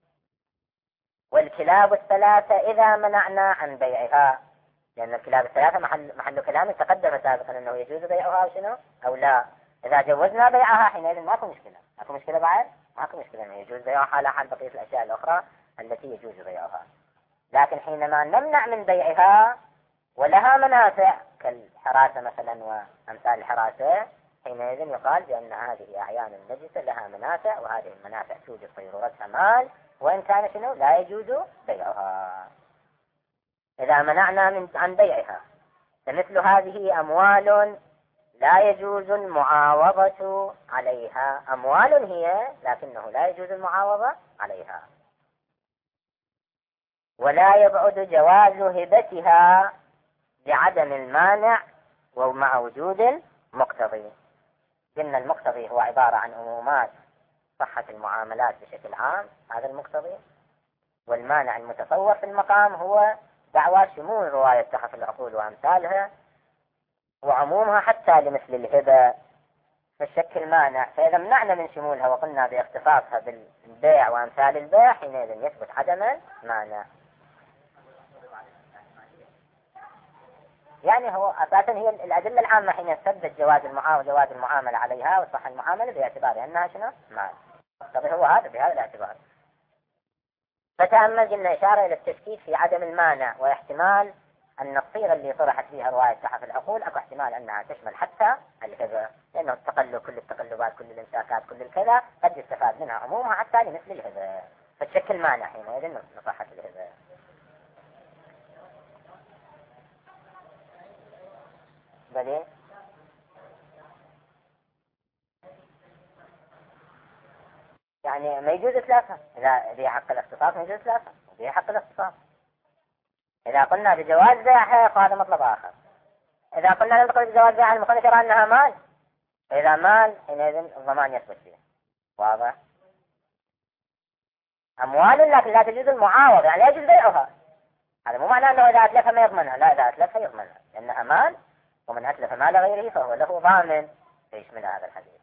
والكلاب الثلاثة إذا منعنا عن بيعها، لأن الكلاب الثلاثة محل كلام تقدم سابقا أنه يجوز بيعها وشنو أو لا. إذا جوزنا بيعها حينئذ ماكو مشكلة، ماكو مشكلة بعد، ماكو مشكلة أنه يجوز بيعها لا حال بقية الأشياء الأخرى التي يجوز بيعها. لكن حينما نمنع من بيعها ولها منافع كالحراسة مثلا وأمثال الحراسة، حينئذ يقال بأن هذه أعيان النجسة لها منافع، وهذه المنافع توجد صيرورتها مال، وإن كان شنو لا يجوز بيعها إذا منعنا عن بيعها. فمثل هذه أموال لا يجوز المعاوضة عليها، أموال هي لكنه لا يجوز المعاوضة عليها. ولا يبعد جواز هبتها لعدم المانع ومع وجود المقتضي. قلنا المقتضي هو عبارة عن عمومات صحة المعاملات بشكل عام، هذا المقتضي. والمانع المتصور في المقام هو دعوى شمول رواية تحف العقول وأمثالها وعمومها حتى لمثل الهبة، فالشك المانع. فإذا منعنا من شمولها وقلنا باختصاصها بالبيع وأمثال البيع حينئذ يثبت عدم المانع. يعني هو أساسا هي الأدلة العامة حين تثبت جواز المعاملة عليها وصح المعاملة باعتبار أنها شنو؟ مال. طب هو هذا بهذا الاعتبار. فتأمل قلنا إشارة إلى التشكيك في عدم المانع، واحتمال أن الصيغة اللي صرحت فيها رواية تحف العقول أكو احتمال أنها تشمل حتى الهبة، لأنه كل التقلبات كل الانساكات كل الكذا قد يستفاد منها عمومها حتى لمثل الهبة، فتشكل مانع حينئذ نصحة الهبة. بلي يعني ما يجوز إتلافها، إذا ذي حق الاختصاص ما يجوز إتلافها، ذي حق الاختصاص. إذا قلنا بجواز بيعها فهذا مطلب آخر. إذا قلنا ننتقل بجواز بيعها المصنف يرى أنها مال، إذا مال حينئذ الضمان يثبت فيه. واضح؟ أموال لكن لا تجوز المعاوضة، يعني لا يجوز بيعها. هذا مو معناه أنه إذا أتلفها ما يضمنها، لا، إذا أتلفها يضمنها، لأنها مال ومن أتلف مال غيره فهو له ضامن، يشمل هذا الحديث.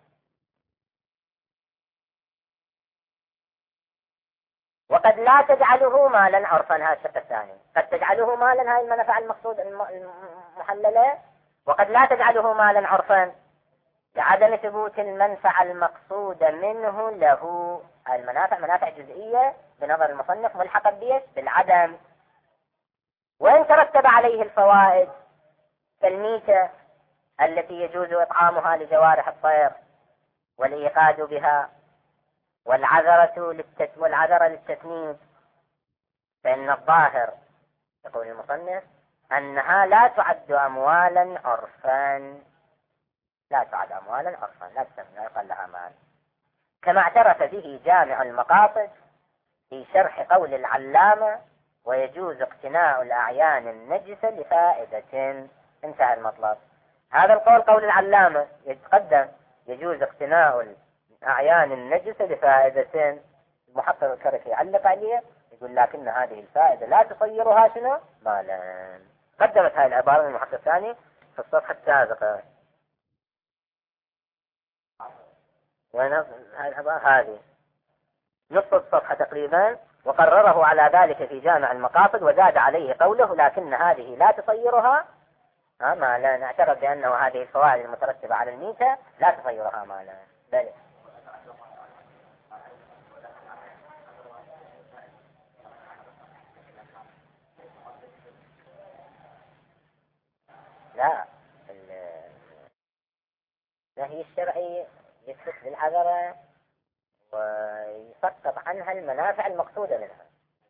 وقد لا تجعله مالا عرفا، هذا الشق الثاني. قد تجعله مالا، هاي المنفعة المقصود المحللة، وقد لا تجعله مالا عرفا لعدم ثبوت المنفعة المقصودة منه له. هاي المنافع منافع جزئية بنظر المصنف ملحقة بيش بالعدم، وإن ترتب عليه الفوائد كالميتة التي يجوز إطعامها لجوارح الطير والإيقاد بها والعذرة للتثنيد، فإن الظاهر يقول المصنف أنها لا تعد أموالا عرفا، لا تعد أموالا عرفا، لا تسمى، لا يقال لها مال، كما اعترف به جامع المقاصد في شرح قول العلامة ويجوز اقتناء الأعيان النجسة لفائدة. انتهى المطلب. هذا القول قول العلامة يتقدم يجوز اقتناء الأعيان النجسة لفائدة. المحقق الكرخي يعلق عليه يقول لكن هذه الفائدة لا تصيرها شنو؟ مالا. قدمت هذه العبارة من المحقق الثاني في الصفحة السابقة. هذه نصف الصفحة تقريبا، وقرره على ذلك في جامع المقاصد، وزاد عليه قوله لكن هذه لا تصيرها ما لا نعترف بأنه هذه الفوائد المترتبة على الميتة لا تصيرها ما لا بل لا. النهي الشرعي يثبت للعذرة ويسقط عنها المنافع المقصودة منها.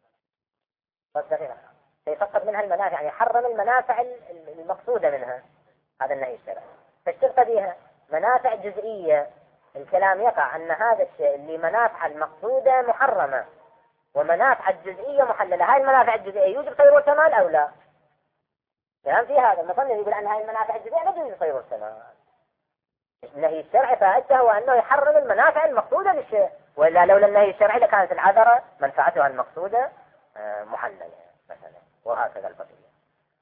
سيسقط منها المنافع، يعني يحرم المنافع المقصودة منها. هذا النهي الشرعي. فالشرطة منافع جزئية، الكلام يقع أن هذا الشيء اللي منافع المقصودة محرمة ومنافع الجزئية محللة. هاي المنافع الجزئية يوجب صير الكمال أو لا؟ كلام في هذا المصنف يقول أن هاي المنافع الجزئية لا يوجب صير الكمال. النهي الشرعي فائدته هو أنه يحرم المنافع المقصودة للشيء، وإلا لولا النهي الشرعي لكانت العذرة منفعتها المقصودة محللة مثلا، وهكذا البقية.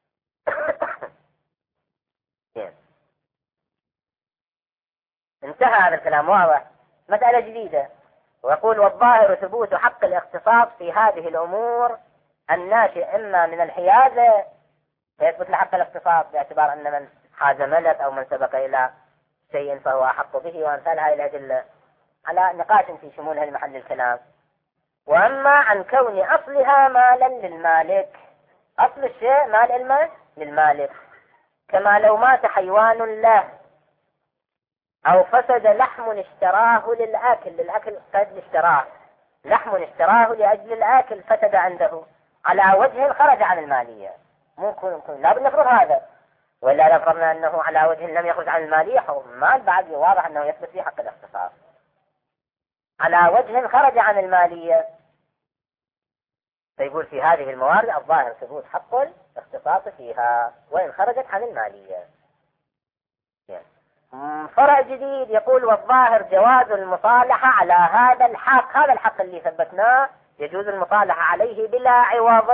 انتهى هذا الكلام واضح. مسألة جديدة، ويقول والظاهر ثبوت حق الاختصاص في هذه الأمور الناشئ إما من الحيازة، فيثبت لحق الاختصاص باعتبار أن من حاز ملك أو من سبق إلى شيء فهو أحق به، وأمثال هذه الأدلة على نقاش في شمولها المحل الكلام. وأما عن كون أصلها مالا للمالك، أصل الشيء مال المال للمالك، كما لو مات حيوان له أو فسد لحم اشتراه للأكل قد اشتراه لحم اشتراه لأجل الأكل فسد عنده على وجه خرج عن المالية. ممكن لا بد نفرض هذا، ولا نفرضنا أنه على وجه لم يخرج عن المالية مال بعد واضح أنه يثبت فيه حق الاختصاص. على وجه خرج عن المالية، فيقول في هذه الموارد الظاهر ثبوت حق الاختصاص فيها وإن خرجت عن المالية. فرع جديد يقول والظاهر جواز المصالحة على هذا الحق. هذا الحق اللي ثبتناه يجوز المصالحة عليه بلا عوض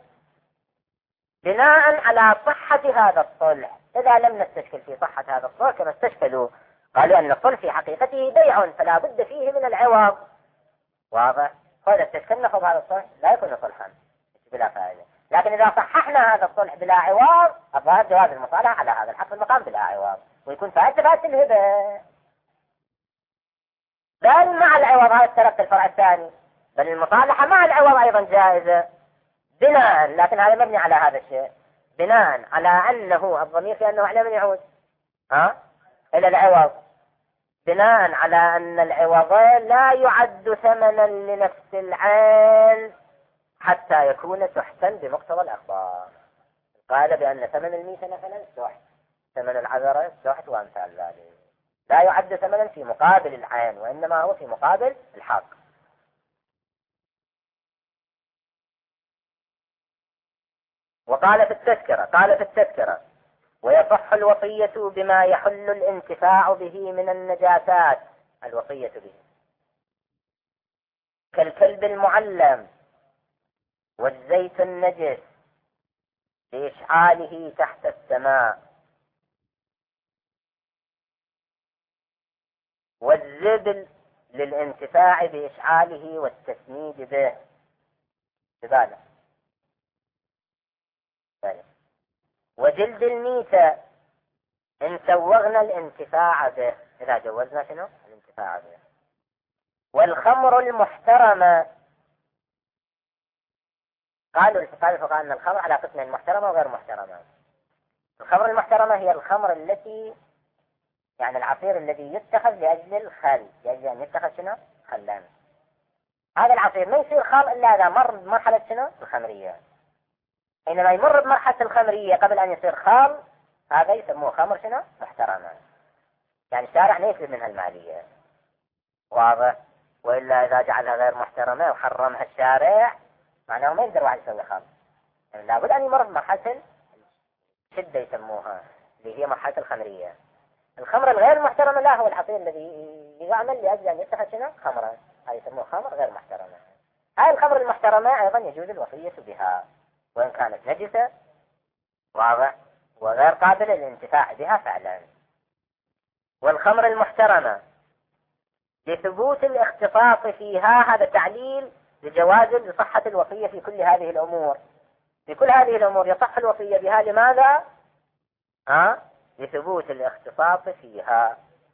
بناء على صحة هذا الصلح. إذا لم نستشكل في صحة هذا الصلح كما استشكلوا، قالوا أن الصلح في حقيقته بيع فلا بد فيه من العوض. واضح؟ فإذا استشكلنا خب هذا الصلح لا يكون صلحا بلا فائدة. لكن إذا صححنا هذا الصلح بلا عوض الظاهر جواز المصالحة على هذا الحق المقام بلا عوض، ويكون فائدة الهبة. بل مع العوض، هذا الترك الفرع الثاني، بل المصالحة مع العوض أيضا جائزة بناء، لكن هذا مبني على هذا الشيء بناء على أنه الضمير في أنه على من يعود إلى العوض، بناء على أن العوض لا يعد ثمنا لنفس العين حتى يكون سحتا بمقتضى الأخبار. قال بأن ثمن الميتة مثلا سحت، ثمن العذرة سحت، وأمثال ذلك لا يعد ثمنا في مقابل العين، وإنما هو في مقابل الحق. وقال في التذكرة ويصح الوصية بما يحل الانتفاع به من النجاسات، الوصية به كالكلب المعلم والزيت النجس بإشعاله تحت السماء، والزبل للانتفاع بإشعاله والتسميد به زبالة، وجلد الميتة إن سوغنا الانتفاع به، إذا جوزنا شنو الانتفاع به. والخمر المحترمة، قالوا الفقهاء أن الخمر على قسمين، محترمة وغير محترمة. الخمر المحترمة هي الخمر التي يعني العصير الذي يتخذ لأجل الخل، لأجل أن يتخذ شنو خلان. هذا العصير ما يصير خال إلا إذا مر بمرحلة شنو الخمرية. حينما يمر بمرحلة الخمرية قبل أن يصير خال، هذا يسموه خمر شنو محترمة، يعني الشارع لا يسلب منها المالية. واضح؟ وإلا إذا جعلها غير محترمة وحرمها الشارع معناه ما يقدر واحد يسوي خمر، يعني لابد أن يمر بمرحلة شدة يسموها اللي هي مرحلة الخمرية. الخمر الغير محترمة لا هو العصير الذي يعمل لأجل أن يتخذ شنو خمرا، هذا يسموه خمر غير محترمة. هاي الخمر المحترمة أيضا يجوز الوصية بها وإن كانت نجسة، واضح، وغير قابلة للانتفاع بها فعلا. والخمر المحترمة لثبوت الاختصاص فيها. هذا تعليل لجواز لصحة الوصية في كل هذه الأمور. في كل هذه الأمور يصح الوصية بها. لماذا؟ لثبوت الاختصاص فيها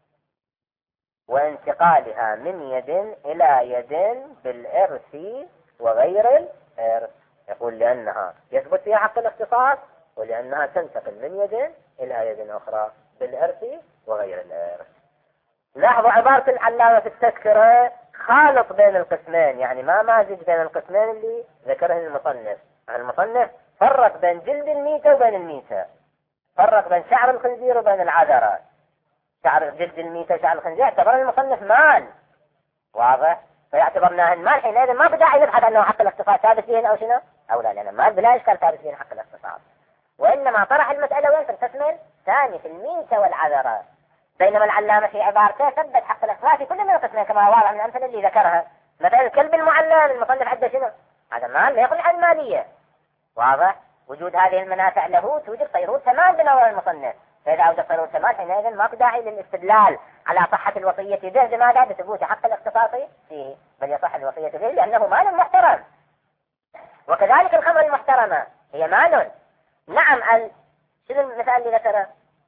وانتقالها من يد إلى يد بالإرث وغير الإرث. يقول لأنها يثبت فيها حق الاختصاص، ولأنها تنتقل من يد إلى يد أخرى بالإرث وغير الإرث. لاحظوا عبارة العلامة في التذكرة خالط بين القسمين، يعني ما مازج بين القسمين اللي ذكره المصنف. المصنف فرق بين جلد الميتة وبين الميتة، فرق بين شعر الخنزير وبين العذرة. شعر جلد الميتة شعر الخنزير اعتبر المصنف مال، واضح؟ فيعتبرناه المال، حينئذ ما بداعي نبحث أنه حق الاختصاص ثابت فيه أو شنو أو لا، لأن المال بلا إشكال ثابت فيه حق الاختصاص، وإنما طرح المسألة وين في القسم الثاني في الميتة والعذرة. بينما العلامة في عبارته ثبت حق الاختصاص في كل من القسمين كما واضح من الأمثلة اللي ذكرها. مثلا الكلب المعلم المصنف عده شنو؟ هذا مال لا يخرج عن المالية، واضح؟ وجود هذه المنافع له توجد صيرورة مال بنظر المصنف، فإذا وجد صيرورة مال حينئذ ما في داعي للاستدلال على صحة الوصية به. لماذا؟ بثبوت حق الاختصاص فيه، بل يصح الوصية به لأنه مال محترم. وكذلك الخمر المحترمة هي مال. نعم، شنو المثال اللي ذكره؟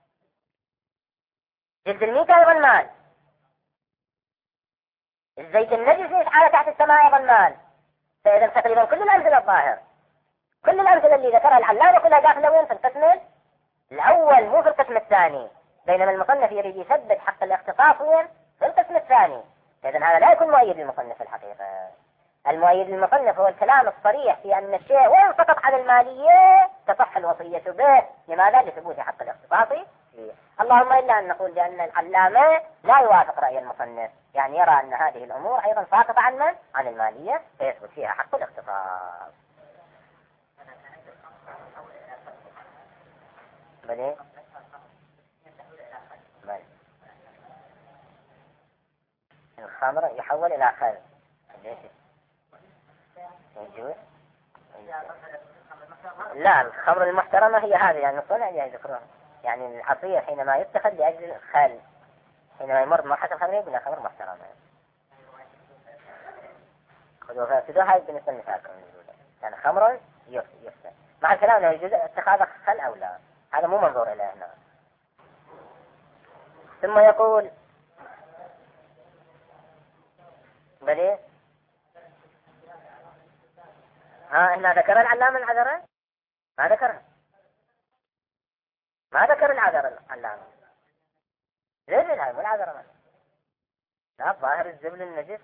جلد الميتة أيضا مال، الزيت النجس يسعى تحت السماء أيضا مال. فإذا تقريبا كل الأمثلة الظاهر، كل الأمثلة اللي ذكرها العلامة كلها داخلة وين؟ في القسم الأول مو في القسم الثاني. بينما المصنف يريد يثبت حق الاختصاص وين؟ في القسم الثاني. إذن هذا لا يكون مؤيد للمصنف في الحقيقة. المؤيد للمصنف هو الكلام الصريح في أن الشيء وين سقط عن المالية تصح الوصية به. لماذا؟ لثبوت حق الاختصاص فيه. اللهم إلا أن نقول بأن العلامة لا يوافق رأي المصنف، يعني يرى أن هذه الأمور أيضا ساقطة عن من؟ عن المالية، فيثبت فيها حق الاختصاص. بلي؟ بلي. الخمر يحول إلى خل. لا، الخمر المحترمة هي هذه، يعني الصنع يذكرون، يعني العصير حينما يتخذ لأجل الخل، حينما يمر بمرحلة الخمرية بلا خمر محترمة. خذوا فاسدوا هاي بالنسبة للمثال يعني خمر يفسد، مع الكلام أنه يجوز اتخاذ خل أو لا، هذا مو منظور إليه هنا. ثم يقول بلي هنا ذكر العلامة العذرة؟ ما ذكرها، ما ذكر العذرة العلامة. ليش العلامة والعذرة؟ لا، ظاهر الزبل النجس،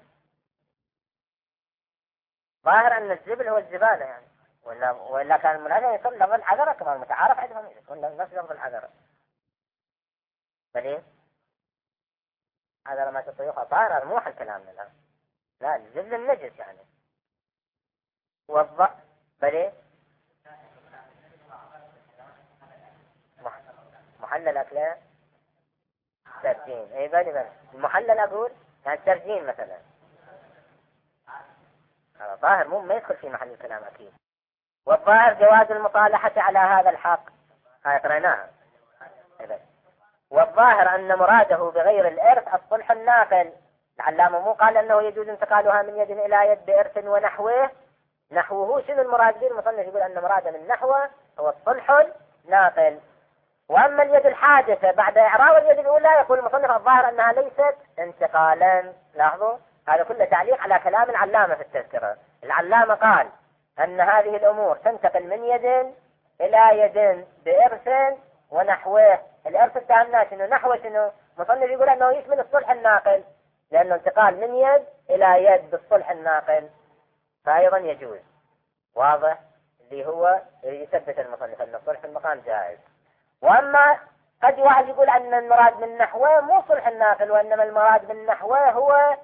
ظاهر أن الزبل هو الزبالة يعني، ولا كان المنادى يصل لفظ العذرة كما المتعارف عندهم، يكون نفس لفظ العذرة. بلي عذرة ما تطيقها ظاهر مو حل كلامنا الآن. لا، الزبل النجس يعني بلي محلل أكله سرجين. اي بلي المحلل أقول يعني سرجين مثلا، هذا ظاهر مو ما يدخل في محل الكلام أكيد. والظاهر جواز المصالحة على هذا الحق، هاي قرأناها. والظاهر أن مراده بغير الإرث الصلح الناقل. العلامة مو قال أنه يجوز انتقالها من يد إلى يد بإرث ونحوه. نحوه شنو المراد به؟ المصنف يقول أن مراده من نحوه هو الصلح الناقل. وأما اليد الحادثة بعد إعراب اليد الأولى يقول المصنف الظاهر أنها ليست انتقالا. لاحظوا هذا كله تعليق على كلام العلامة في التذكرة. العلامة قال أن هذه الأمور تنتقل من يد إلى يد بإرث ونحوه. الإرث اتهمناه شنو؟ نحوه شنو؟ المصنف يقول أنه يشمل الصلح الناقل، لأنه انتقال من يد إلى يد بالصلح الناقل، فأيضا يجوز. واضح؟ اللي هو يثبت المصنف أن الصلح في المقام جائز. وأما قد واحد يقول أن المراد من نحوه مو صلح الناقل، وإنما المراد من نحوه هو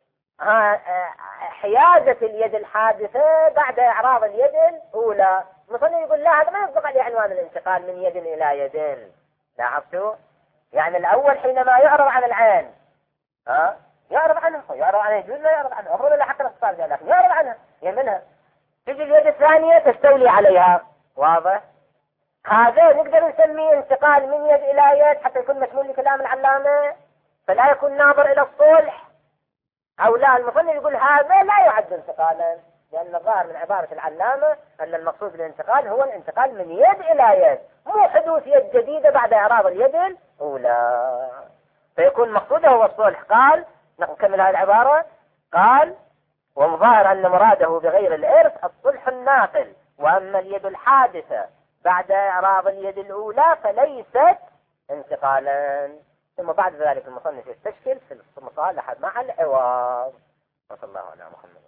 حيازة اليد الحادثة بعد إعراض اليد الأولى. المصنف يقول لا، هذا ما يصدق عليه عنوان الانتقال من يد إلى يد. لاحظتوا؟ يعني الأول حينما يعرض عن العين يعرض عنه، يجوز لا يعرض عنه، أفضل إلى حق الاختصار، لكن يعرض عنها يمنها، تجي اليد الثانية تستولي عليها. واضح؟ هذا نقدر نسميه انتقال من يد إلى يد حتى يكون مشمول لكلام العلامة، فلا يكون ناظر إلى الصلح أو لا، المصنف يقول هذا لا يعد انتقالا، لأن الظاهر من عبارة العلامة أن المقصود بالانتقال هو الانتقال من يد إلى يد، مو حدوث يد جديدة بعد إعراض اليد الأولى. فيكون مقصوده هو الصلح. قال، نكمل هذه العبارة، قال والظاهر أن مراده بغير الإرث الصلح الناقل، وأما اليد الحادثة بعد إعراض اليد الأولى فليست انتقالا. ثم بعد ذلك المصنف يستشكل في المصالحة مع العوض. وصلى الله على محمد.